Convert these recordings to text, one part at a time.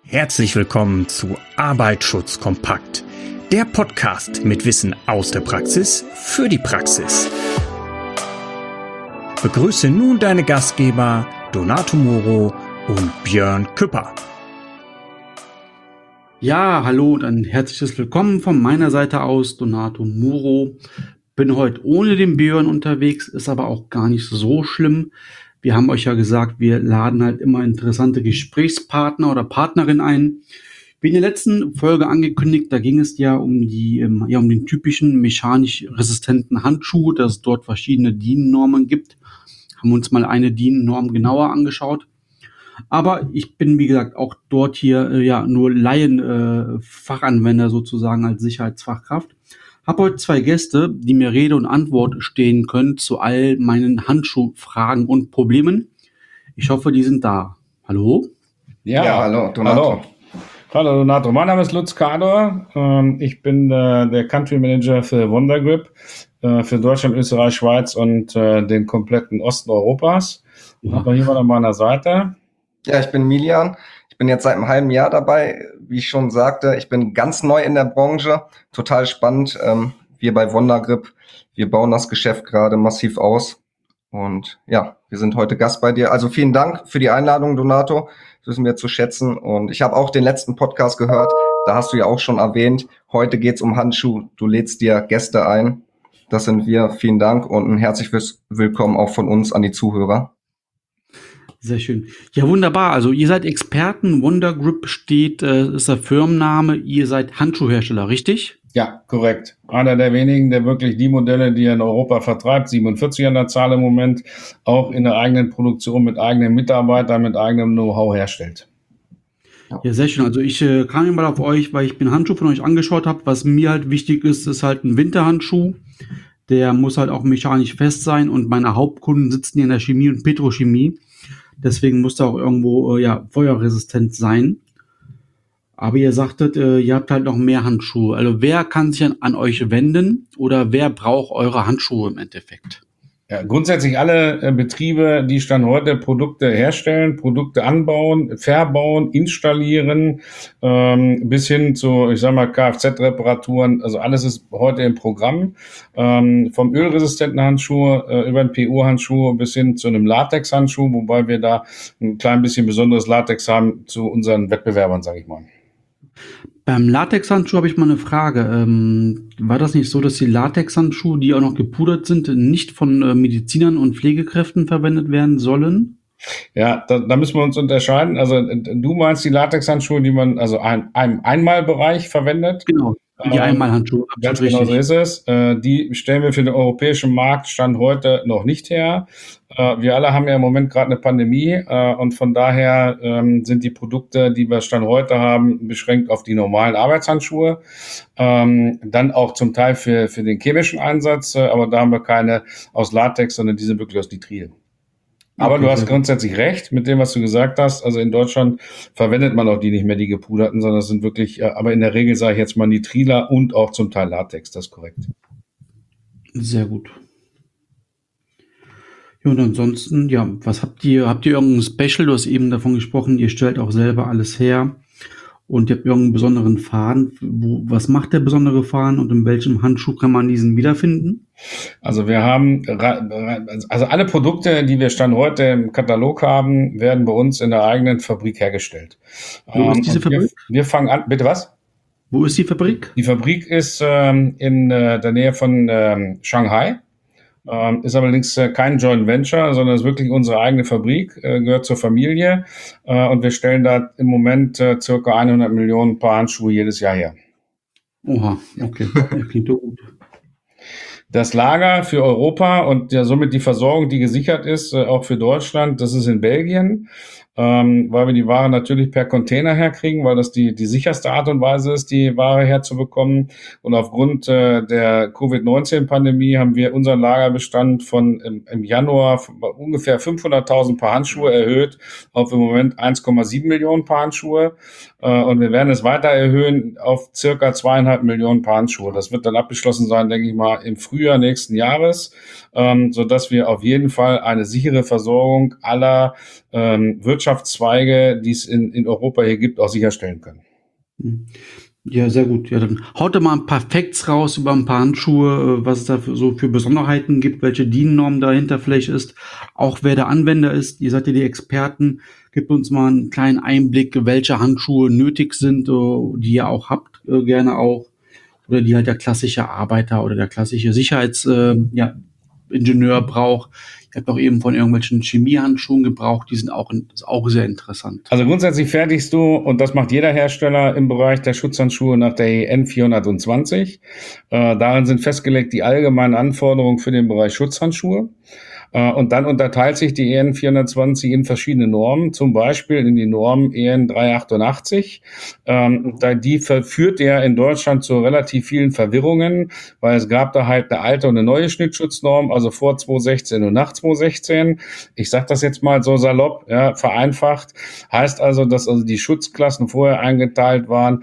Herzlich willkommen zu Arbeitsschutz kompakt, der Podcast mit Wissen aus der Praxis für die Praxis. Begrüße nun deine Gastgeber Donato Moro und Björn Küpper. Ja, hallo und ein herzliches Willkommen von meiner Seite aus, Donato Moro. Bin heute ohne den Björn unterwegs, ist aber auch gar nicht so schlimm. Wir haben euch ja gesagt, wir laden halt immer interessante Gesprächspartner oder Partnerin ein. Wie in der letzten Folge angekündigt, da ging es ja um den typischen mechanisch resistenten Handschuh, dass es dort verschiedene DIN-Normen gibt. Haben uns mal eine DIN-Norm genauer angeschaut. Aber ich bin, wie gesagt, auch dort hier nur Fachanwender sozusagen als Sicherheitsfachkraft. Habe heute zwei Gäste, die mir Rede und Antwort stehen können zu all meinen Handschuhfragen und Problemen. Ich hoffe, die sind da. Hallo? Ja, hallo, Donato. Hallo Donato, mein Name ist Lutz Kador. Ich bin der Country Manager für Wondergrip für Deutschland, Österreich, Schweiz und den kompletten Osten Europas. Aber jemand an meiner Seite. Ja, ich bin Milian. Ich bin jetzt seit einem halben Jahr dabei. Wie ich schon sagte, ich bin ganz neu in der Branche. Total spannend. Wir bei Wondergrip, wir bauen das Geschäft gerade massiv aus. Und ja, wir sind heute Gast bei dir. Also vielen Dank für die Einladung, Donato. Das wissen wir zu schätzen. Und ich habe auch den letzten Podcast gehört. Da hast du ja auch schon erwähnt, heute geht's um Handschuh. Du lädst dir Gäste ein. Das sind wir. Vielen Dank und ein herzliches Willkommen auch von uns an die Zuhörer. Sehr schön. Ja, wunderbar. Also ihr seid Experten. Wondergrip ist der Firmenname. Ihr seid Handschuhhersteller, richtig? Ja, korrekt. Einer der wenigen, der wirklich die Modelle, die er in Europa vertreibt, 47 an der Zahl im Moment, auch in der eigenen Produktion mit eigenen Mitarbeitern, mit eigenem Know-how herstellt. Ja, sehr schön. Also ich kam mal auf euch, weil ich mir Handschuh von euch angeschaut habe. Was mir halt wichtig ist, ist halt ein Winterhandschuh. Der muss halt auch mechanisch fest sein und meine Hauptkunden sitzen hier in der Chemie und Petrochemie. Deswegen muss der auch irgendwo feuerresistent sein. Aber ihr sagtet, ihr habt halt noch mehr Handschuhe. Also wer kann sich an euch wenden oder wer braucht eure Handschuhe im Endeffekt? Ja, grundsätzlich alle Betriebe, die Stand heute Produkte herstellen, Produkte anbauen, verbauen, installieren, bis hin zu, ich sag mal, Kfz-Reparaturen. Also alles ist heute im Programm. Vom ölresistenten Handschuh über den PU-Handschuh bis hin zu einem Latex-Handschuh, wobei wir da ein klein bisschen besonderes Latex haben zu unseren Wettbewerbern, sage ich mal. Beim Latex-Handschuh habe ich mal eine Frage. War das nicht so, dass die Latex-Handschuhe, die auch noch gepudert sind, nicht von Medizinern und Pflegekräften verwendet werden sollen? Ja, da müssen wir uns unterscheiden. Also du meinst die Latex-Handschuhe, die man also einem Einmalbereich verwendet? Genau, die Einmalhandschuhe. Ganz genau so ist es. Die stellen wir für den europäischen Markt Stand heute noch nicht her. Wir alle haben ja im Moment gerade eine Pandemie und von daher sind die Produkte, die wir Stand heute haben, beschränkt auf die normalen Arbeitshandschuhe. Dann auch zum Teil für den chemischen Einsatz, aber da haben wir keine aus Latex, sondern diese wirklich aus Nitrile. Aber du hast grundsätzlich recht mit dem, was du gesagt hast. Also in Deutschland verwendet man auch die nicht mehr, die gepuderten, sondern es sind wirklich, aber in der Regel sage ich jetzt mal Nitriler und auch zum Teil Latex, das ist korrekt. Sehr gut. Ja, und ansonsten, ja, was habt ihr irgendein Special? Du hast eben davon gesprochen, ihr stellt auch selber alles her und ihr habt irgendeinen besonderen Faden. Was macht der besondere Faden und in welchem Handschuh kann man diesen wiederfinden? Also wir haben, also alle Produkte, die wir Stand heute im Katalog haben, werden bei uns in der eigenen Fabrik hergestellt. Wo ist diese Fabrik? Wir fangen an, bitte was? Wo ist die Fabrik? Die Fabrik ist in der Nähe von Shanghai. Ist allerdings kein Joint Venture, sondern ist wirklich unsere eigene Fabrik, gehört zur Familie und wir stellen da im Moment circa 100 Millionen Paar Handschuhe jedes Jahr her. Oha, okay, klingt doch gut. Das Lager für Europa und ja somit die Versorgung, die gesichert ist, auch für Deutschland, das ist in Belgien, weil wir die Ware natürlich per Container herkriegen, weil das die sicherste Art und Weise ist, die Ware herzubekommen. Und aufgrund der Covid-19-Pandemie haben wir unseren Lagerbestand von im Januar ungefähr 500.000 Paar Handschuhe erhöht auf im Moment 1,7 Millionen Paar Handschuhe. Und wir werden es weiter erhöhen auf circa 2,5 Millionen Paar Handschuhe. Das wird dann abgeschlossen sein, denke ich mal, im Frühjahr nächsten Jahres, so dass wir auf jeden Fall eine sichere Versorgung aller Wirtschaft Wirtschaftszweige, die es in Europa hier gibt, auch sicherstellen können. Ja, sehr gut. Ja, dann haut doch mal ein paar Facts raus über ein paar Handschuhe, was es da für Besonderheiten gibt, welche DIN-Norm dahinter vielleicht ist, auch wer der Anwender ist. Ihr seid ja die Experten. Gebt uns mal einen kleinen Einblick, welche Handschuhe nötig sind, die ihr auch habt, gerne auch. Oder die halt der klassische Arbeiter oder der klassische Ingenieur braucht. Ich habe auch eben von irgendwelchen Chemiehandschuhen gebraucht, die sind auch sehr interessant. Also grundsätzlich fertigst du, und das macht jeder Hersteller im Bereich der Schutzhandschuhe nach der EN 420. Darin sind festgelegt die allgemeinen Anforderungen für den Bereich Schutzhandschuhe. Und dann unterteilt sich die EN 420 in verschiedene Normen, zum Beispiel in die Norm EN 388. Die führt ja in Deutschland zu relativ vielen Verwirrungen, weil es gab da halt eine alte und eine neue Schnittschutznanorm, also vor 2016 und nach 2016. Ich sage das jetzt mal so salopp, ja, vereinfacht. Heißt also, dass also die Schutzklassen vorher eingeteilt waren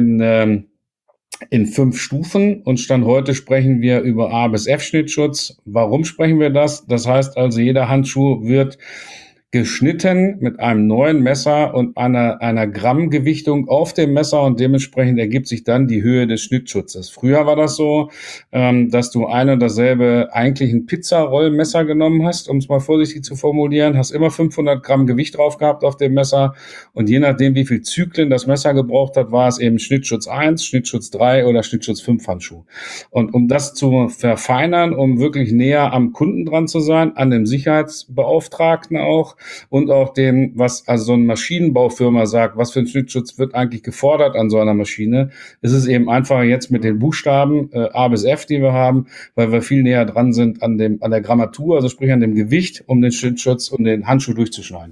in 5 Stufen, und Stand heute sprechen wir über A bis F Schnittschutz. Warum sprechen wir das? Das heißt also, jeder Handschuh wird geschnitten mit einem neuen Messer und einer Grammgewichtung auf dem Messer, und dementsprechend ergibt sich dann die Höhe des Schnittschutzes. Früher war das so, dass du ein und dasselbe eigentlich ein Pizzarollmesser genommen hast, um es mal vorsichtig zu formulieren, hast immer 500 Gramm Gewicht drauf gehabt auf dem Messer, und je nachdem, wie viel Zyklen das Messer gebraucht hat, war es eben Schnittschutz 1, Schnittschutz 3 oder Schnittschutz 5 Handschuh. Und um das zu verfeinern, um wirklich näher am Kunden dran zu sein, an dem Sicherheitsbeauftragten auch, und auch dem, was also so eine Maschinenbaufirma sagt, was für ein Schnittschutz wird eigentlich gefordert an so einer Maschine, ist es eben einfacher jetzt mit den Buchstaben A bis F, die wir haben, weil wir viel näher dran sind an der Grammatur, also sprich an dem Gewicht, um den Schnittschutz und den Handschuh durchzuschneiden.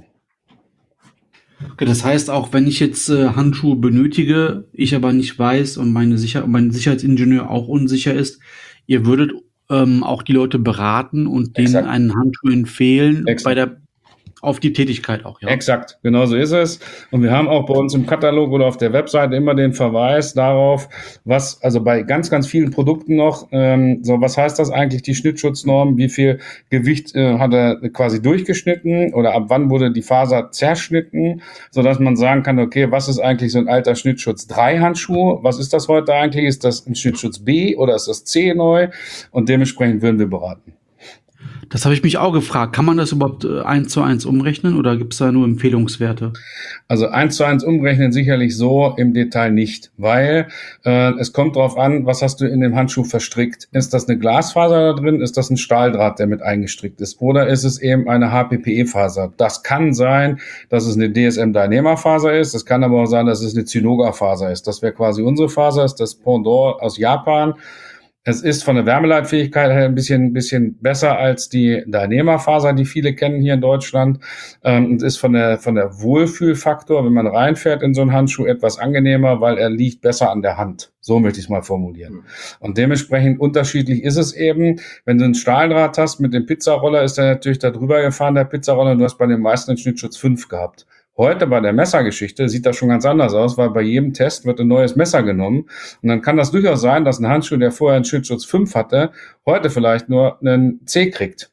Okay, das heißt, auch wenn ich jetzt Handschuhe benötige, ich aber nicht weiß und mein Sicherheitsingenieur auch unsicher ist, ihr würdet auch die Leute beraten und denen Exakt. einen Handschuh empfehlen Exakt. auf die Tätigkeit auch, ja? Exakt, genau so ist es. Und wir haben auch bei uns im Katalog oder auf der Webseite immer den Verweis darauf, was, also bei ganz, ganz vielen Produkten noch, was heißt das eigentlich, die Schnittschutznnorm, wie viel Gewicht hat er quasi durchgeschnitten oder ab wann wurde die Faser zerschnitten, sodass man sagen kann, okay, was ist eigentlich so ein alter Schnittschutz 3 Handschuh, was ist das heute eigentlich, ist das ein Schnittschutz B oder ist das C neu, und dementsprechend würden wir beraten. Das habe ich mich auch gefragt. Kann man das überhaupt 1:1 umrechnen oder gibt es da nur Empfehlungswerte? Also 1:1 umrechnen sicherlich so im Detail nicht, weil es kommt darauf an, was hast du in dem Handschuh verstrickt. Ist das eine Glasfaser da drin? Ist das ein Stahldraht, der mit eingestrickt ist? Oder ist es eben eine HPPE-Faser? Das kann sein, dass es eine DSM-Dyneema-Faser ist. Es kann aber auch sein, dass es eine Zynoga-Faser ist. Das wäre quasi unsere Faser, ist das Pendant aus Japan. Es ist von der Wärmeleitfähigkeit her ein bisschen besser als die Dyneema-Faser, die viele kennen hier in Deutschland. Und ist von der Wohlfühlfaktor, wenn man reinfährt in so einen Handschuh, etwas angenehmer, weil er liegt besser an der Hand. So möchte ich es mal formulieren. Und dementsprechend unterschiedlich ist es eben. Wenn du einen Stahldraht hast mit dem Pizzaroller, ist er natürlich da drüber gefahren, der Pizzaroller, und du hast bei den meisten einen Schnittschutz 5 gehabt. Heute bei der Messergeschichte sieht das schon ganz anders aus, weil bei jedem Test wird ein neues Messer genommen. Und dann kann das durchaus sein, dass ein Handschuh, der vorher einen Schnittschutz 5 hatte, heute vielleicht nur einen C kriegt.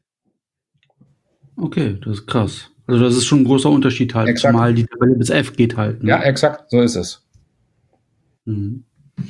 Okay, das ist krass. Also das ist schon ein großer Unterschied halt, Exakt. zumal die Tabelle bis F geht halt. Ne? Ja, exakt, so ist es. Mhm.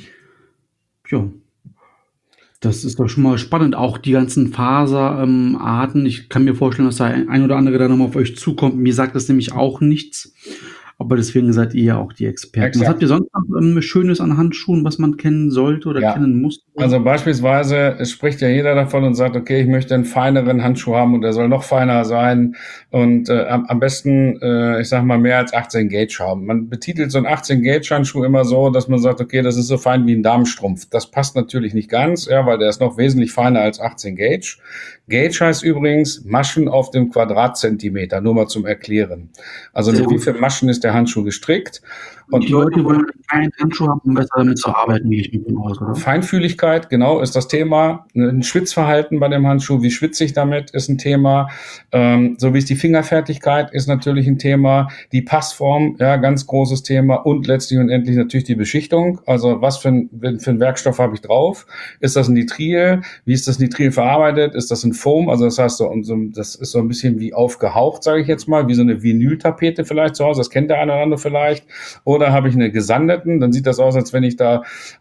Ja. Das ist doch schon mal spannend. Auch die ganzen Faserarten. Ich kann mir vorstellen, dass da ein oder andere dann nochmal auf euch zukommt. Mir sagt das nämlich auch nichts. Aber deswegen seid ihr ja auch die Experten. Exakt. Was habt ihr sonst noch Schönes an Handschuhen, was man kennen sollte oder kennen muss? Also beispielsweise, es spricht ja jeder davon und sagt, okay, ich möchte einen feineren Handschuh haben und der soll noch feiner sein und am besten, ich sag mal, mehr als 18 Gauge haben. Man betitelt so einen 18 Gauge Handschuh immer so, dass man sagt, okay, das ist so fein wie ein Damenstrumpf. Das passt natürlich nicht ganz, ja, weil der ist noch wesentlich feiner als 18 Gauge. Gauge heißt übrigens Maschen auf dem Quadratzentimeter, nur mal zum Erklären. Also mit wie vielen Maschen ist der Handschuh gestrickt? Und die Leute wollen keinen Handschuh haben, um besser damit zu arbeiten, gehe ich mit dem aus, oder? Feinfühligkeit, genau, ist das Thema. Ein Schwitzverhalten bei dem Handschuh, wie schwitze ich damit, ist ein Thema. So wie ist die Fingerfertigkeit, ist natürlich ein Thema. Die Passform, ja, ganz großes Thema. Und letztlich und endlich natürlich die Beschichtung. Also was für ein Werkstoff habe ich drauf? Ist das ein Nitril? Wie ist das Nitril verarbeitet? Ist das ein Foam? Also das heißt, das ist so ein bisschen wie aufgehaucht, sage ich jetzt mal, wie so eine Vinyltapete vielleicht zu Hause. Das kennt der eine oder andere vielleicht. Oder habe ich eine gesandeten? Dann sieht das aus, als wenn ich da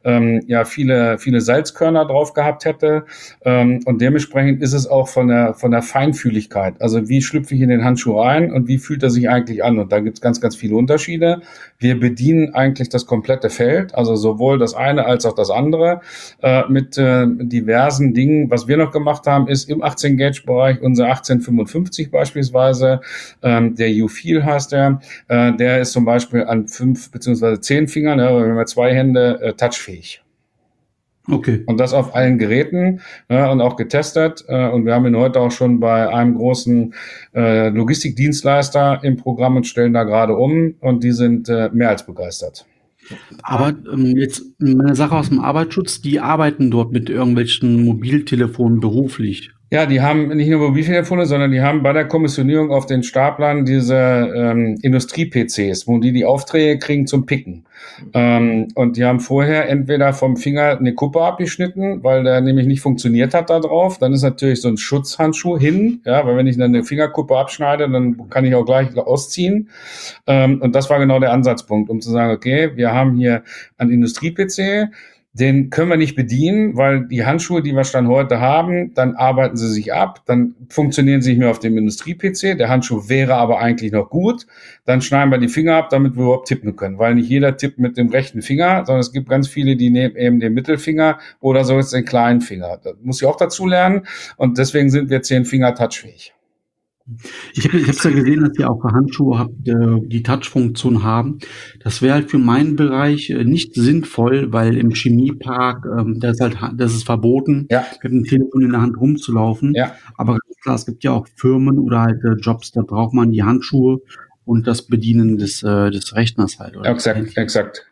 viele Salzkörner drauf gehabt hätte. Und dementsprechend ist es auch von der Feinfühligkeit. Also wie schlüpfe ich in den Handschuh rein und wie fühlt er sich eigentlich an? Und da gibt es ganz, ganz viele Unterschiede. Wir bedienen eigentlich das komplette Feld, also sowohl das eine als auch das andere, mit diversen Dingen. Was wir noch gemacht haben, ist im 18-Gauge-Bereich unser 1855 beispielsweise, der U-Feel heißt der ist zum Beispiel an 5 bzw. 10 Fingern, ja, wir haben ja 2 Hände, touchfähig. Okay. Und das auf allen Geräten und auch getestet. Und wir haben ihn heute auch schon bei einem großen Logistikdienstleister im Programm und stellen da gerade um. Und die sind mehr als begeistert. Aber jetzt eine Sache aus dem Arbeitsschutz, die arbeiten dort mit irgendwelchen Mobiltelefonen beruflich. Ja, die haben nicht nur Mobiltelefone, sondern die haben bei der Kommissionierung auf den Staplern diese Industrie-PCs, wo die Aufträge kriegen zum Picken. Und die haben vorher entweder vom Finger eine Kuppe abgeschnitten, weil der nämlich nicht funktioniert hat da drauf. Dann ist natürlich so ein Schutzhandschuh hin, ja, weil wenn ich dann eine Fingerkuppe abschneide, dann kann ich auch gleich ausziehen. Und das war genau der Ansatzpunkt, um zu sagen, okay, wir haben hier einen Industrie-PC, den können wir nicht bedienen, weil die Handschuhe, die wir Stand heute haben, dann arbeiten sie sich ab, dann funktionieren sie nicht mehr auf dem Industrie-PC, der Handschuh wäre aber eigentlich noch gut, dann schneiden wir die Finger ab, damit wir überhaupt tippen können, weil nicht jeder tippt mit dem rechten Finger, sondern es gibt ganz viele, die nehmen eben den Mittelfinger oder so jetzt den kleinen Finger. Das muss ich auch dazu lernen und deswegen sind wir 10 Finger touchfähig. Ich habe ja gesehen, dass ihr auch Handschuhe habt, die Touch-Funktion haben. Das wäre halt für meinen Bereich nicht sinnvoll, weil im Chemiepark, das ist verboten, Ja. mit dem Telefon in der Hand rumzulaufen. Ja. Aber ganz klar, es gibt ja auch Firmen oder halt Jobs, da braucht man die Handschuhe und das Bedienen des Rechners halt. Oder Exakt.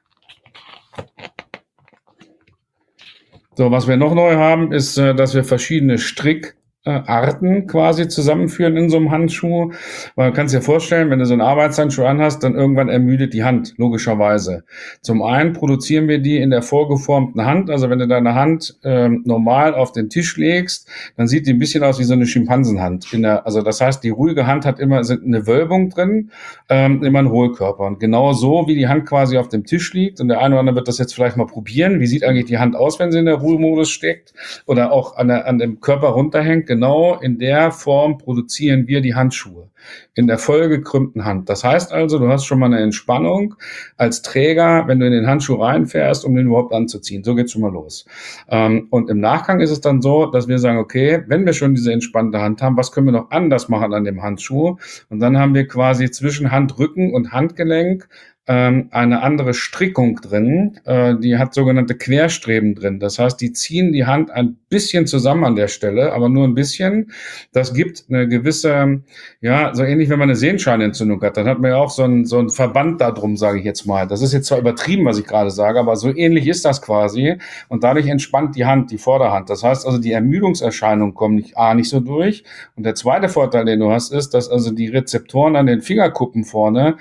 So, was wir noch neu haben, ist, dass wir verschiedene Strickarten quasi zusammenführen in so einem Handschuh. Weil du kannst dir vorstellen, wenn du so einen Arbeitshandschuh anhast, dann irgendwann ermüdet die Hand, logischerweise. Zum einen produzieren wir die in der vorgeformten Hand. Also wenn du deine Hand normal auf den Tisch legst, dann sieht die ein bisschen aus wie so eine Schimpansenhand. Also das heißt, die ruhige Hand hat immer eine Wölbung drin, immer einen Hohlkörper. Und genau so, wie die Hand quasi auf dem Tisch liegt, und der eine oder andere wird das jetzt vielleicht mal probieren, wie sieht eigentlich die Hand aus, wenn sie in der Ruhemodus steckt oder auch an dem Körper runterhängt, genau in der Form produzieren wir die Handschuhe. In der vollgekrümmten Hand. Das heißt also, du hast schon mal eine Entspannung als Träger, wenn du in den Handschuh reinfährst, um den überhaupt anzuziehen. So geht's schon mal los. Und im Nachgang ist es dann so, dass wir sagen, okay, wenn wir schon diese entspannte Hand haben, was können wir noch anders machen an dem Handschuh? Und dann haben wir quasi zwischen Handrücken und Handgelenk eine andere Strickung drin, die hat sogenannte Querstreben drin. Das heißt, die ziehen die Hand ein bisschen zusammen an der Stelle, aber nur ein bisschen. Das gibt eine gewisse, ja, so ähnlich, wenn man eine Sehenscheinentzündung hat, dann hat man ja auch so einen Verband da drum, sage ich jetzt mal. Das ist jetzt zwar übertrieben, was ich gerade sage, aber so ähnlich ist das quasi. Und dadurch entspannt die Hand, die Vorderhand. Das heißt also, die Ermüdungserscheinungen kommen nicht so durch. Und der zweite Vorteil, den du hast, ist, dass also die Rezeptoren an den Fingerkuppen vorne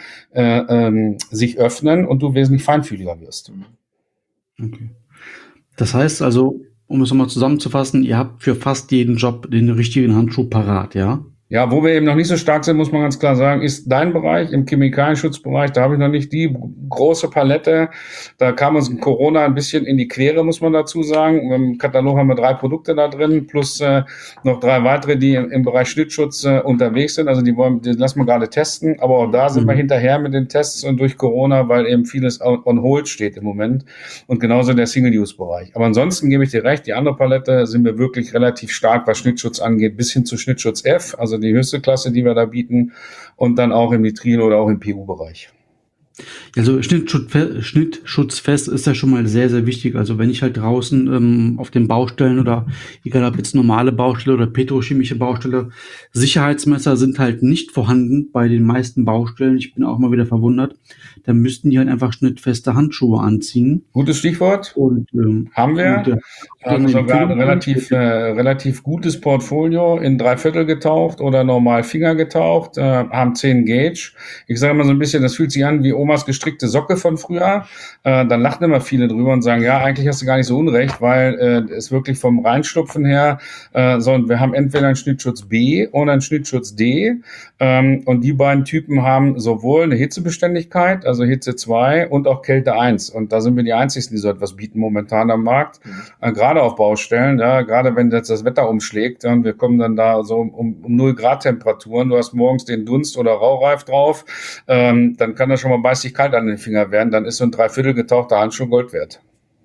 sich öffnen und du wesentlich feinfühliger wirst. Okay. Das heißt also, um es nochmal zusammenzufassen, ihr habt für fast jeden Job den richtigen Handschuh parat, ja? Ja, wo wir eben noch nicht so stark sind, muss man ganz klar sagen, ist dein Bereich im Chemikalienschutzbereich. Da habe ich noch nicht die große Palette. Da kam uns in Corona ein bisschen in die Quere, muss man dazu sagen. Im Katalog haben wir 3 Produkte da drin, plus noch 3 weitere, die im Bereich Schnittschutz unterwegs sind. Also die lassen wir gerade testen. Aber auch da sind wir hinterher mit den Tests und durch Corona, weil eben vieles on hold steht im Moment. Und genauso der Single-Use-Bereich. Aber ansonsten gebe ich dir recht, die andere Palette sind wir wirklich relativ stark, was Schnittschutz angeht, bis hin zu Schnittschutz F, also die höchste Klasse, die wir da bieten, und dann auch im Nitril oder auch im PU-Bereich. Also schnittschutzfest ist ja schon mal sehr, sehr wichtig. Also wenn ich halt draußen auf den Baustellen oder egal ob jetzt normale Baustelle oder petrochemische Baustelle, Sicherheitsmesser sind halt nicht vorhanden bei den meisten Baustellen. Ich bin auch mal wieder verwundert. Dann müssten die halt einfach schnittfeste Handschuhe anziehen. Gutes Stichwort. Und Haben wir. Haben sogar ein relativ relativ gutes Portfolio in 3/4 getaucht oder normal Finger getaucht, haben 10 Gauge. Ich sage immer so ein bisschen, das fühlt sich an wie Omas gestrickte Socke von früher. Dann lachen immer viele drüber und sagen, ja, eigentlich hast du gar nicht so unrecht, weil es wirklich vom Reinstupfen her, wir haben entweder einen Schnittschutz B oder einen Schnittschutz D. Und die beiden Typen haben sowohl eine Hitzebeständigkeit, also Hitze 2 und auch Kälte 1. Und da sind wir die Einzigen, die so etwas bieten momentan am Markt. Gerade auf Baustellen, ja, gerade wenn jetzt das Wetter umschlägt und wir kommen dann da so um 0 Grad Temperaturen, du hast morgens den Dunst oder Raureif drauf, dann kann das schon mal beißig kalt an den Finger werden, dann ist so ein 3/4 getauchter Handschuh Gold wert.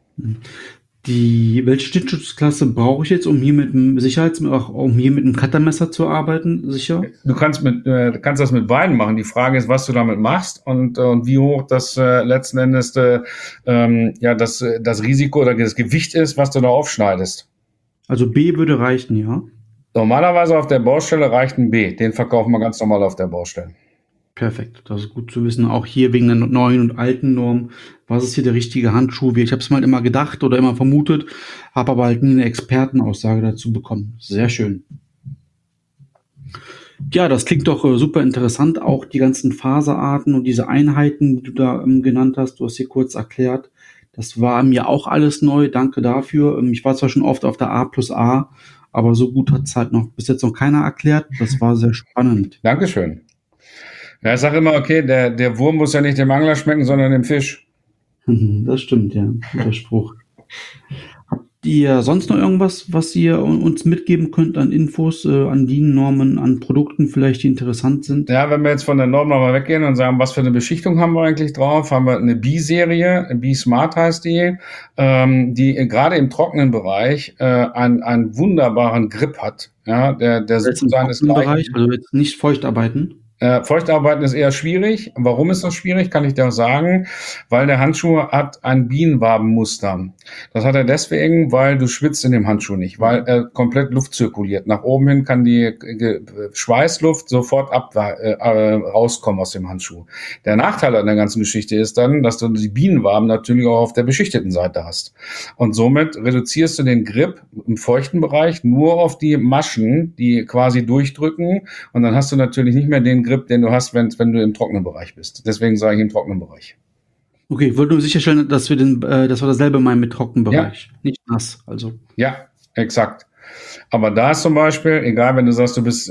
Welche Schnittschutzklasse brauche ich jetzt, um hier mit dem um hier mit dem Cuttermesser zu arbeiten, sicher? Du kannst das mit beiden machen. Die Frage ist, was du damit machst und wie hoch das letzten Endes das Risiko oder das Gewicht ist, was du da aufschneidest. Also B würde reichen, ja? Normalerweise auf der Baustelle reicht ein B. Den verkaufen wir ganz normal auf der Baustelle. Perfekt, das ist gut zu wissen. Auch hier wegen der neuen und alten Norm, was ist hier der richtige Handschuh? Ich habe es mal immer gedacht oder immer vermutet, habe aber halt nie eine Expertenaussage dazu bekommen. Sehr schön. Ja, das klingt doch super interessant. Auch die ganzen Faserarten und diese Einheiten, die du da genannt hast, du hast hier kurz erklärt. Das war mir auch alles neu. Danke dafür. Ich war zwar schon oft auf der A+A, aber so gut hat es halt bis jetzt noch keiner erklärt. Das war sehr spannend. Dankeschön. Ja, ich sage immer, okay, der Wurm muss ja nicht dem Angler schmecken, sondern dem Fisch. Das stimmt, ja. Guter Spruch. Habt ihr sonst noch irgendwas, was ihr uns mitgeben könnt an Infos, an DIN-Normen, an Produkten vielleicht, die interessant sind? Ja, wenn wir jetzt von der Norm nochmal weggehen und sagen, was für eine Beschichtung haben wir eigentlich drauf, haben wir eine B-Serie, B-Smart heißt die gerade im trockenen Bereich einen wunderbaren Grip hat. Ja, der sozusagen ist Bereich, also jetzt nicht feucht arbeiten. Feuchtarbeiten ist eher schwierig. Warum ist das schwierig? Kann ich dir auch sagen. Weil der Handschuh hat ein Bienenwabenmuster. Das hat er deswegen, weil du schwitzt in dem Handschuh nicht, weil er komplett Luft zirkuliert. Nach oben hin kann die Schweißluft sofort rauskommen aus dem Handschuh. Der Nachteil an der ganzen Geschichte ist dann, dass du die Bienenwaben natürlich auch auf der beschichteten Seite hast. Und somit reduzierst du den Grip im feuchten Bereich nur auf die Maschen, die quasi durchdrücken. Und dann hast du natürlich nicht mehr den Grip, den du hast, wenn du im trockenen Bereich bist. Deswegen sage ich im trockenen Bereich. Okay, ich wollte nur sicherstellen, dass wir dasselbe meinen mit Trockenbereich, nicht nass. Also. Ja, exakt. Aber da ist zum Beispiel, egal, wenn du sagst, du bist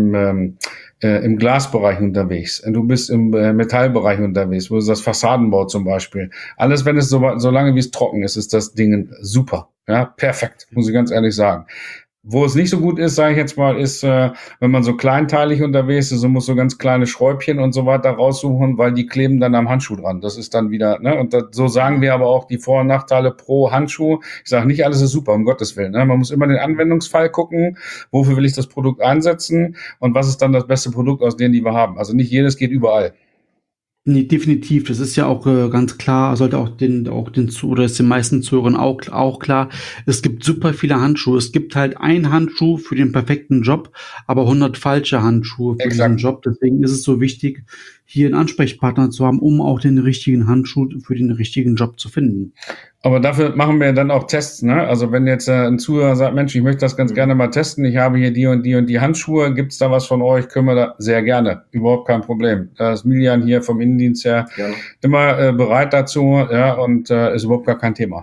im Glasbereich unterwegs, du bist im Metallbereich unterwegs, wo du sagst Fassadenbau zum Beispiel. Alles, wenn es so lange wie es trocken ist, ist das Ding super. Ja, perfekt, muss ich ganz ehrlich sagen. Wo es nicht so gut ist, sage ich jetzt mal, ist, wenn man so kleinteilig unterwegs ist und muss so ganz kleine Schräubchen und so weiter raussuchen, weil die kleben dann am Handschuh dran. Das ist dann wieder, ne? Und so sagen wir aber auch die Vor- und Nachteile pro Handschuh. Ich sage, nicht alles ist super, um Gottes Willen. Ne? Man muss immer den Anwendungsfall gucken, wofür will ich das Produkt einsetzen und was ist dann das beste Produkt aus denen, die wir haben. Also nicht jedes geht überall. Nee, definitiv. Das ist ja auch ganz klar, sollte auch oder ist den meisten Zuhörern auch klar. Es gibt super viele Handschuhe. Es gibt halt einen Handschuh für den perfekten Job, aber 100 falsche Handschuhe für diesen Job. Deswegen ist es so wichtig, hier einen Ansprechpartner zu haben, um auch den richtigen Handschuh für den richtigen Job zu finden. Aber dafür machen wir dann auch Tests, ne? Also wenn jetzt ein Zuhörer sagt, Mensch, ich möchte das ganz gerne mal testen, ich habe hier die und die und die Handschuhe, gibt's da was von euch? Können wir da sehr gerne, überhaupt kein Problem. Da ist Milian hier vom Innendienst her immer bereit dazu, ja, und ist überhaupt gar kein Thema.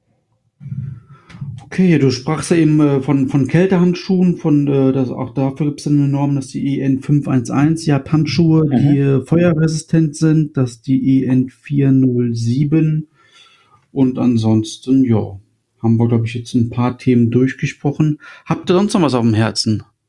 Okay, du sprachst ja eben von Kältehandschuhen, auch dafür gibt es eine Norm, dass die EN 511, die hat Handschuhe, die feuerresistent sind, dass die EN 407 und ansonsten, ja, haben wir, glaube ich, jetzt ein paar Themen durchgesprochen. Habt ihr sonst noch was auf dem Herzen?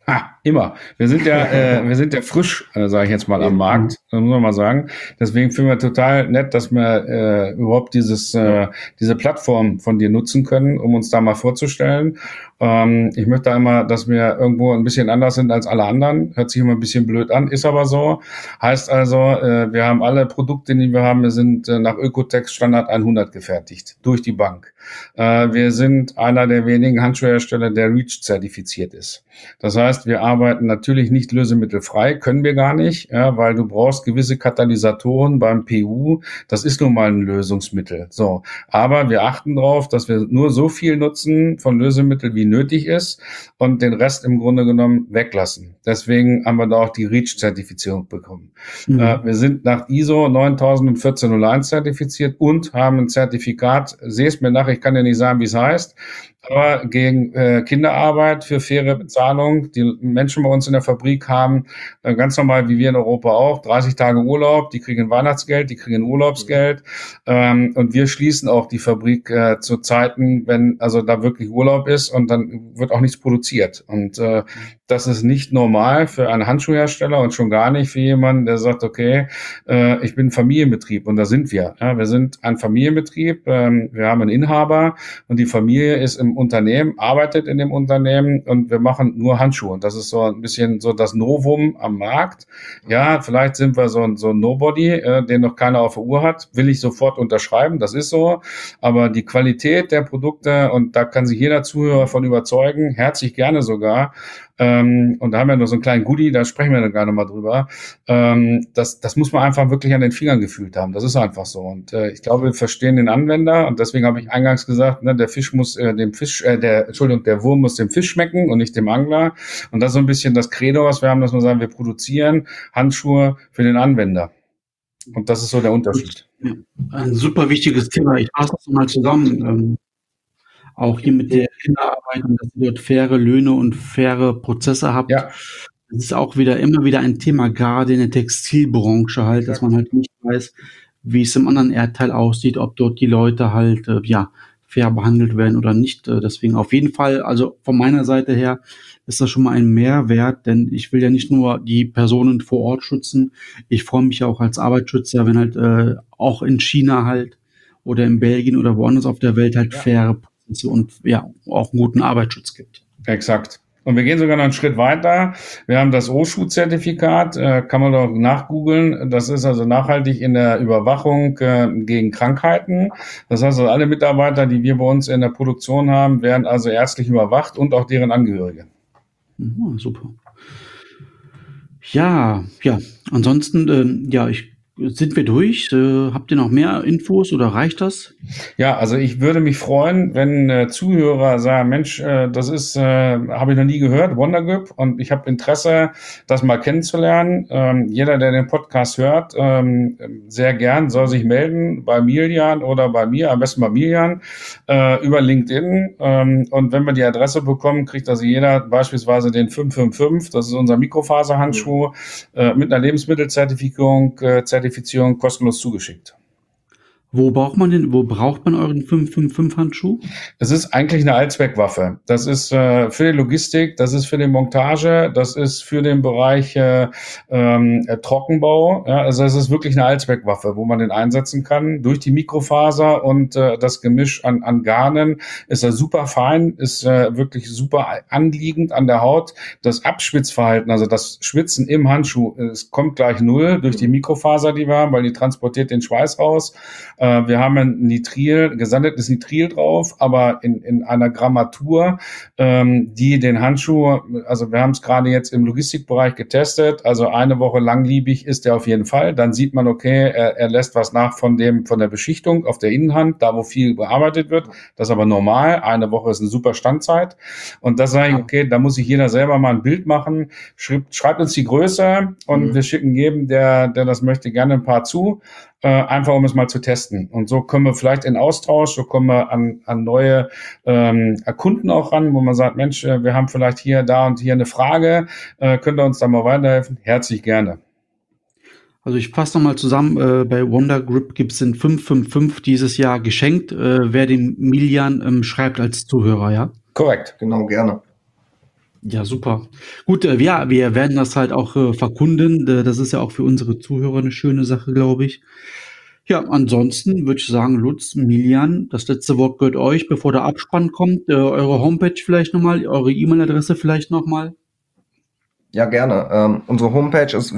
Immer. Wir sind ja frisch, sage ich jetzt mal, am Markt, muss man mal sagen. Deswegen finden wir total nett, dass wir überhaupt diese Plattform von dir nutzen können, um uns da mal vorzustellen. Ich möchte einmal, dass wir irgendwo ein bisschen anders sind als alle anderen. Hört sich immer ein bisschen blöd an, ist aber so. Heißt also, wir haben alle Produkte, die wir haben, wir sind nach Ökotex Standard 100 gefertigt, durch die Bank. Wir sind einer der wenigen Handschuhhersteller, der REACH zertifiziert ist. Das heißt, wir arbeiten natürlich nicht lösemittelfrei, können wir gar nicht, ja, weil du brauchst gewisse Katalysatoren beim PU. Das ist nun mal ein Lösungsmittel. So, aber wir achten darauf, dass wir nur so viel nutzen von Lösemittel, wie nötig ist, und den Rest im Grunde genommen weglassen. Deswegen haben wir da auch die REACH-Zertifizierung bekommen. Wir sind nach ISO 901401 zertifiziert und haben ein Zertifikat, sehe es mir nach, ich kann dir nicht sagen, wie es heißt, aber gegen Kinderarbeit für faire Bezahlung. Die Menschen bei uns in der Fabrik haben ganz normal, wie wir in Europa auch, 30 Tage Urlaub, die kriegen Weihnachtsgeld, die kriegen Urlaubsgeld, und wir schließen auch die Fabrik zu Zeiten, wenn also da wirklich Urlaub ist, und dann wird auch nichts produziert. Und das ist nicht normal für einen Handschuhhersteller und schon gar nicht für jemanden, der sagt, okay, ich bin ein Familienbetrieb, und da sind wir. Ja, wir sind ein Familienbetrieb, wir haben einen Inhaber, und die Familie ist im Unternehmen, arbeitet in dem Unternehmen, und wir machen nur Handschuhe. Und das ist so ein bisschen so das Novum am Markt. Ja, vielleicht sind wir so ein Nobody, den noch keiner auf der Uhr hat, will ich sofort unterschreiben, das ist so. Aber die Qualität der Produkte, und da kann sich jeder Zuhörer von überzeugen, herzlich gerne sogar. Und da haben wir noch so einen kleinen Goodie, da sprechen wir dann gar nicht mal drüber. Das muss man einfach wirklich an den Fingern gefühlt haben. Das ist einfach so. Und ich glaube, wir verstehen den Anwender, und deswegen habe ich eingangs gesagt, ne, der Wurm muss dem Fisch schmecken und nicht dem Angler. Und das ist so ein bisschen das Credo, was wir haben, dass wir sagen, wir produzieren Handschuhe für den Anwender. Und das ist so der Unterschied. Ja, ein super wichtiges Thema. Ich fasse das mal zusammen. Auch hier mit der Kinderarbeit, und dass ihr dort faire Löhne und faire Prozesse habt. Ja. Das ist auch immer wieder ein Thema, gerade in der Textilbranche halt, dass man halt nicht weiß, wie es im anderen Erdteil aussieht, ob dort die Leute halt, fair behandelt werden oder nicht. Deswegen auf jeden Fall, also von meiner Seite her ist das schon mal ein Mehrwert, denn ich will ja nicht nur die Personen vor Ort schützen, ich freue mich ja auch als Arbeitsschützer, wenn halt auch in China halt oder in Belgien oder woanders auf der Welt halt faire und auch einen guten Arbeitsschutz gibt. Exakt. Und wir gehen sogar noch einen Schritt weiter. Wir haben das OSHU-Zertifikat, kann man doch nachgoogeln. Das ist also nachhaltig in der Überwachung gegen Krankheiten. Das heißt, also alle Mitarbeiter, die wir bei uns in der Produktion haben, werden also ärztlich überwacht, und auch deren Angehörige. Super. Ja, ansonsten, sind wir durch? Habt ihr noch mehr Infos oder reicht das? Ja, also ich würde mich freuen, wenn Zuhörer sagen, Mensch, das ist, habe ich noch nie gehört, Wonder Grip, und ich habe Interesse, das mal kennenzulernen. Jeder, der den Podcast hört, sehr gern soll sich melden bei Miljan oder bei mir, am besten bei Miljan, über LinkedIn. Und wenn wir die Adresse bekommen, kriegt also jeder beispielsweise den 555, das ist unser Mikrofaserhandschuh, mit einer Lebensmittelzertifizierung, kostenlos zugeschickt. Wo braucht man euren 555-Handschuh? Es ist eigentlich eine Allzweckwaffe. Das ist für die Logistik, das ist für die Montage, das ist für den Bereich Trockenbau. Ja, also es ist wirklich eine Allzweckwaffe, wo man den einsetzen kann. Durch die Mikrofaser und das Gemisch an Garnen ist er super fein, ist wirklich super anliegend an der Haut. Das Abschwitzverhalten, also das Schwitzen im Handschuh, es kommt gleich null durch die Mikrofaser, die wir haben, weil die transportiert den Schweiß raus. Wir haben ein gesandetes Nitril drauf, aber in einer Grammatur, die den Handschuh, also wir haben es gerade jetzt im Logistikbereich getestet, also eine Woche langlebig ist er auf jeden Fall. Dann sieht man, okay, er lässt was nach von der Beschichtung auf der Innenhand, da wo viel bearbeitet wird. Das ist aber normal. Eine Woche ist eine super Standzeit. Und da sage ich, okay, da muss sich jeder selber mal ein Bild machen. Schreibt uns die Größe, und wir schicken jedem, der das möchte, gerne ein paar zu. Einfach um es mal zu testen. Und so kommen wir vielleicht in Austausch, so kommen wir an neue Kunden auch ran, wo man sagt, Mensch, wir haben vielleicht hier, da und hier eine Frage, könnt ihr uns da mal weiterhelfen? Herzlich gerne. Also ich fasse nochmal zusammen, bei Wonder Grip gibt es den 555 dieses Jahr geschenkt, wer den Miljan schreibt als Zuhörer, ja? Korrekt. Genau, gerne. Ja, super. Gut, ja, wir werden das halt auch verkunden. Das ist ja auch für unsere Zuhörer eine schöne Sache, glaube ich. Ja, ansonsten würde ich sagen, Lutz, Milian, das letzte Wort gehört euch, bevor der Abspann kommt. Eure Homepage vielleicht nochmal, eure E-Mail-Adresse vielleicht nochmal. Ja, gerne. Unsere Homepage ist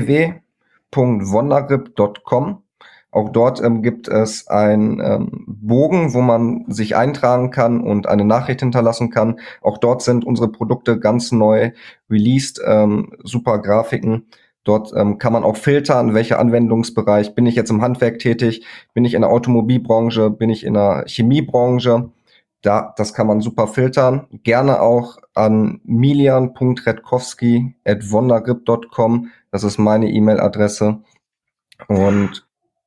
www.wondergrip.com. Auch dort gibt es einen Bogen, wo man sich eintragen kann und eine Nachricht hinterlassen kann. Auch dort sind unsere Produkte ganz neu released, super Grafiken. Dort kann man auch filtern, welcher Anwendungsbereich. Bin ich jetzt im Handwerk tätig? Bin ich in der Automobilbranche? Bin ich in der Chemiebranche? Das kann man super filtern. Gerne auch an milian.redkowski@wondergrip.com. Das ist meine E-Mail-Adresse. Und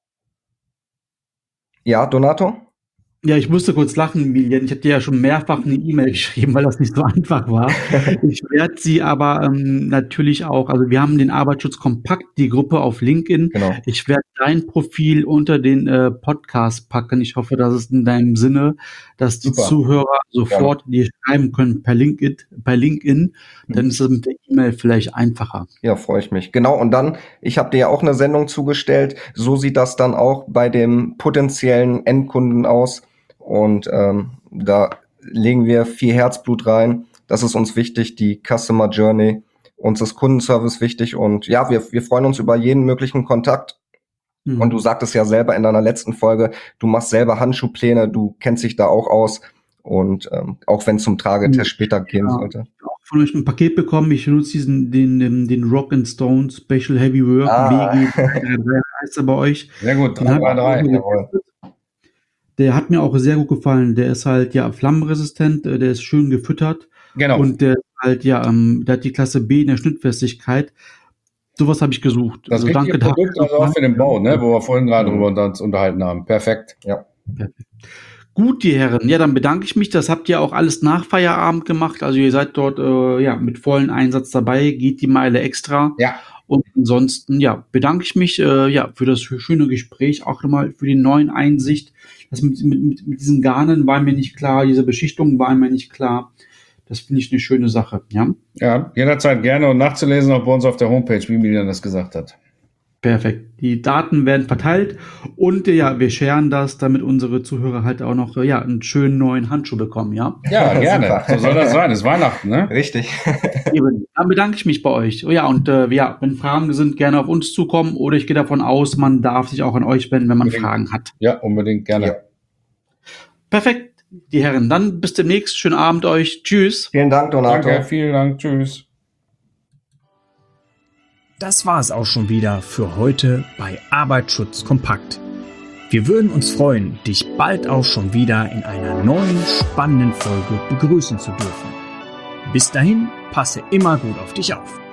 ja, Donato? Ja, ich musste kurz lachen, Milian. Ich habe dir ja schon mehrfach eine E-Mail geschrieben, weil das nicht so einfach war. Ich werde sie aber natürlich auch, also wir haben den Arbeitsschutz Kompakt, die Gruppe auf LinkedIn. Genau. Ich werde dein Profil unter den Podcast packen. Ich hoffe, das ist in deinem Sinne, dass die Super. Zuhörer sofort dir schreiben können per LinkedIn. Dann ist es mit der E-Mail vielleicht einfacher. Ja, freue ich mich. Genau, und dann, ich habe dir ja auch eine Sendung zugestellt. So sieht das dann auch bei dem potenziellen Endkunden aus. Und da legen wir viel Herzblut rein. Das ist uns wichtig, die Customer Journey. Uns ist Kundenservice wichtig. Und ja, wir freuen uns über jeden möglichen Kontakt. Und du sagtest ja selber in deiner letzten Folge, du machst selber Handschuhpläne, du kennst dich da auch aus. Und auch wenn es zum Tragetest später gehen sollte. Ich habe auch von euch ein Paket bekommen. Ich nutze den Rock and Stone Special Heavy Work BG 3 heißt er bei euch. Sehr gut, Den hab ich 333. auch Jawohl. Der hat mir auch sehr gut gefallen. Der ist halt ja flammenresistent, der ist schön gefüttert Genau. und der ist halt der hat die Klasse B in der Schnittfestigkeit. Sowas habe ich gesucht. Das richtige Produkt also auch für den Bau, ne, wo wir vorhin gerade drüber uns unterhalten haben. Perfekt. Ja. Perfekt. Gut, die Herren. Ja, dann bedanke ich mich. Das habt ihr auch alles nach Feierabend gemacht. Also ihr seid dort mit vollem Einsatz dabei. Geht die Meile extra. Ja. Und ansonsten, bedanke ich mich für das schöne Gespräch, auch nochmal für die neuen Einsicht. Das mit diesen Garnen war mir nicht klar, diese Beschichtung war mir nicht klar. Das finde ich eine schöne Sache, ja? Ja, jederzeit gerne und nachzulesen auch bei uns auf der Homepage, wie Milian das gesagt hat. Perfekt. Die Daten werden verteilt und wir sharen das, damit unsere Zuhörer halt auch noch einen schönen neuen Handschuh bekommen, ja? Ja, gerne. Super. So soll das sein. Es ist Weihnachten, ne? Richtig. Eben. Dann bedanke ich mich bei euch. Oh ja, und wenn Fragen sind, gerne auf uns zukommen oder ich gehe davon aus, man darf sich auch an euch wenden, wenn man Fragen hat. Ja, unbedingt gerne. Ja. Perfekt, die Herren. Dann bis demnächst. Schönen Abend euch. Tschüss. Vielen Dank, Donato. Danke, vielen Dank. Tschüss. Das war es auch schon wieder für heute bei Arbeitsschutz Kompakt. Wir würden uns freuen, dich bald auch schon wieder in einer neuen spannenden Folge begrüßen zu dürfen. Bis dahin, passe immer gut auf dich auf.